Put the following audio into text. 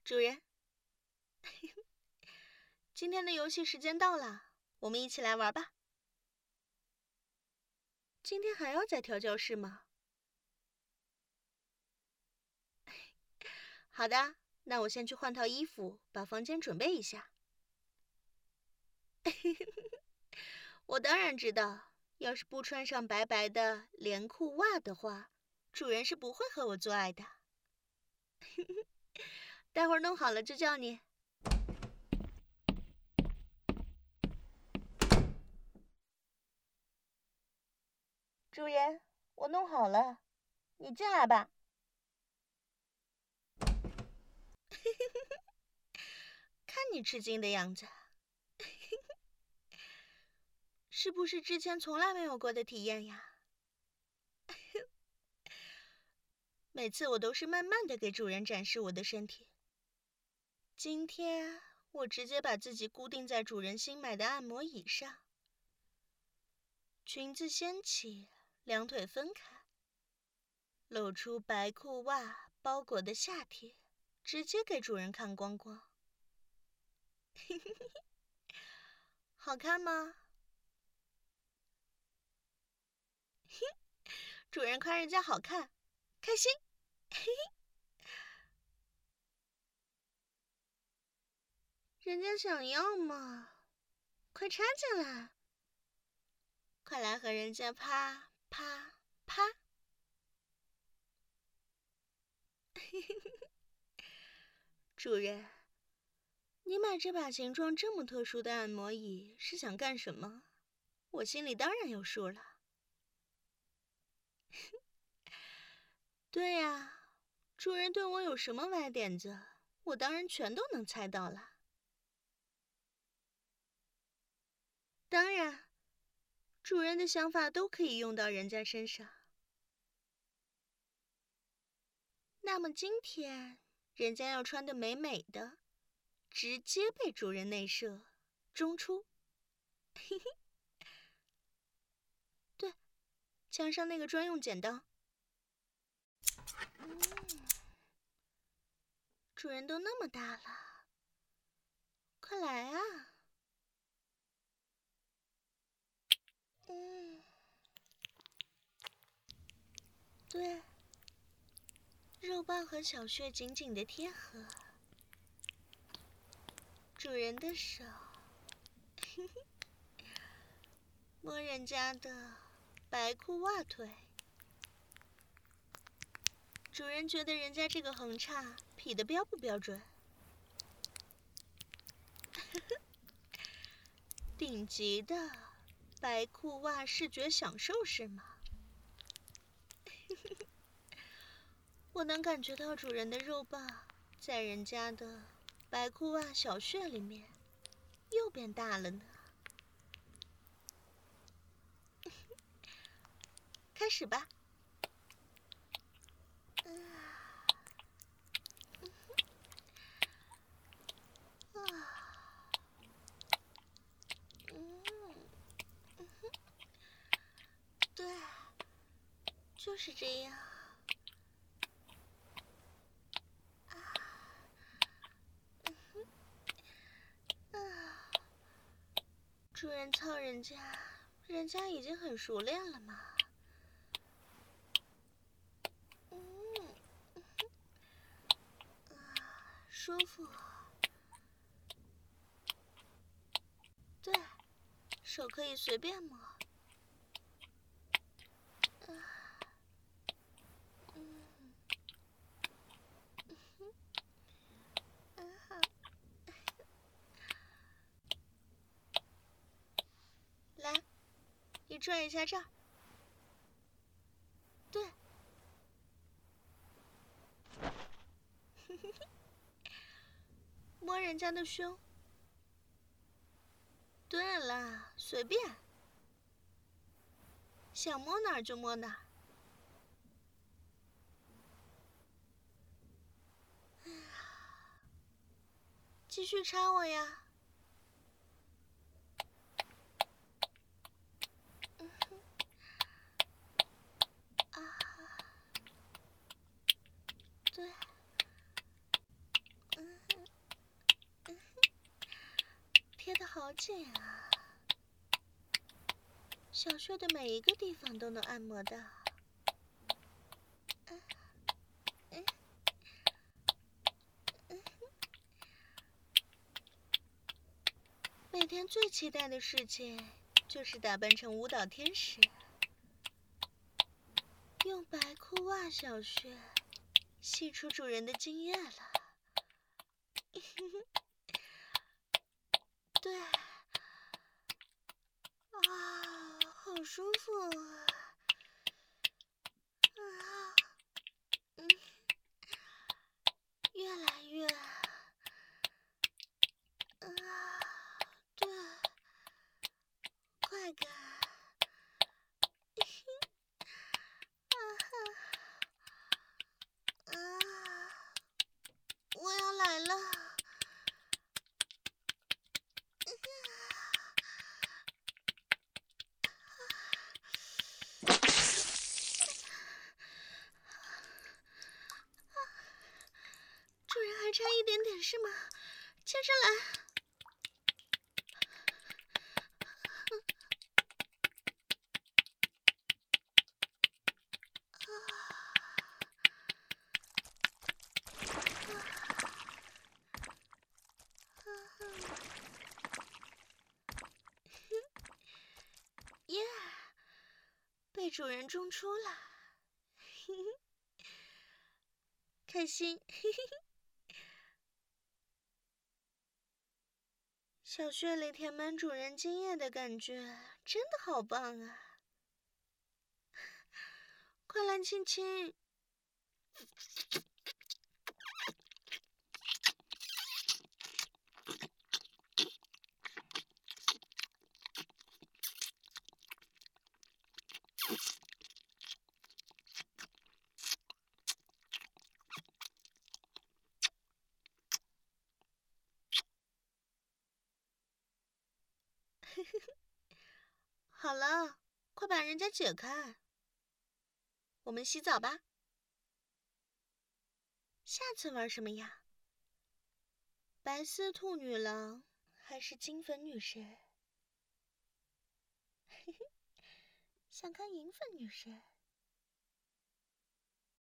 主人，今天的游戏时间到了，我们一起来玩吧。今天还要再调教室吗？好的，那我先去换套衣服，把房间准备一下。我当然知道，要是不穿上白白的连裤袜的话，主人是不会和我做爱的。待会儿弄好了就叫你。主人，我弄好了，你进来吧。看你吃惊的样子，是不是之前从来没有过的体验呀？每次我都是慢慢的给主人展示我的身体。今天我直接把自己固定在主人新买的按摩椅上，裙子掀起，两腿分开，露出白裤袜包裹的下体，直接给主人看光光。好看吗？主人夸人家好看，开心。人家想要嘛，快插进来，快来和人家啪啪啪。主人，你买这把形状这么特殊的按摩椅是想干什么？我心里当然有数了。对呀，主人对我有什么歪点子，我当然全都能猜到了。当然，主人的想法都可以用到人家身上。那么今天，人家要穿得美美的，直接被主人内射，中出。嘿嘿。对，墙上那个专用剪刀。主人都那么大了，快来啊！对，肉棒和小穴紧紧的贴合，主人的手，摸人家的白裤袜腿，主人觉得人家这个横叉劈得标不标准？顶级的白裤袜视觉享受是吗？我能感觉到主人的肉棒在人家的白裤袜小穴里面又变大了呢。开始吧。对，就是这样。主人操人家，人家已经很熟练了嘛。舒服。对，手可以随便摸。来，你转一下这儿。对。摸人家的胸。对了，随便，想摸哪儿就摸哪儿。继续插我呀。对。 好紧啊！小穴的每一个地方都能按摩到。每天最期待的事情就是打扮成舞蹈天使，用白裤袜小穴吸出主人的精液了。对，啊，好舒服啊！越来越，对，快感，我要来了。主人还差一点点是吗？接着来。耶！被主人种出了，开心。小穴里填满主人精液的感觉真的好棒啊！快来亲亲。好了，快把人家解开，我们洗澡吧。下次玩什么呀？白丝兔女郎还是金粉女神？想看银粉女神？